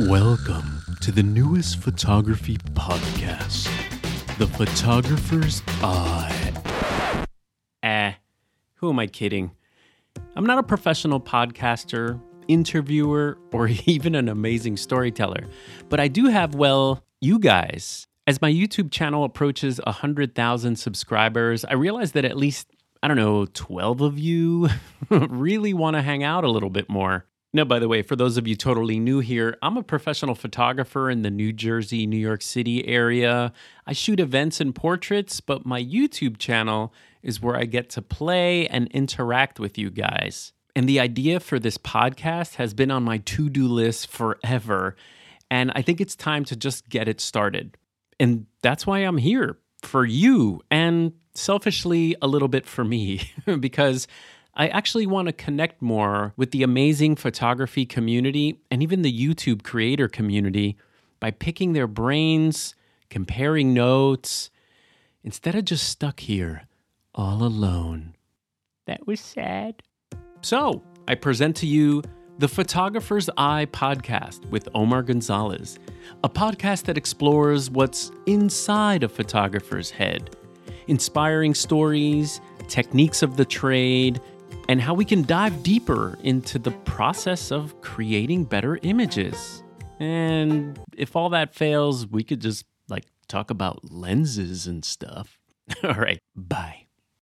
Welcome to the newest photography podcast, The Photographer's Eye. Who am I kidding? I'm not a professional podcaster, interviewer, or even an amazing storyteller, but I do have, you guys. As my YouTube channel approaches 100,000 subscribers, I realize that at least, 12 of you really want to hang out a little bit more. Now, by the way, for those of you totally new here, I'm a professional photographer in the New Jersey, New York City area. I shoot events and portraits, but my YouTube channel is where I get to play and interact with you guys. And the idea for this podcast has been on my to-do list forever, and I think it's time to just get it started. And that's why I'm here, for you, and selfishly a little bit for me, because I actually want to connect more with the amazing photography community and even the YouTube creator community by picking their brains, comparing notes, instead of just stuck here all alone. That was sad. So, I present to you the Photographer's Eye podcast with Omar Gonzalez, a podcast that explores what's inside a photographer's head, inspiring stories, techniques of the trade, and how we can dive deeper into the process of creating better images. And if all that fails, we could just talk about lenses and stuff. All right, bye.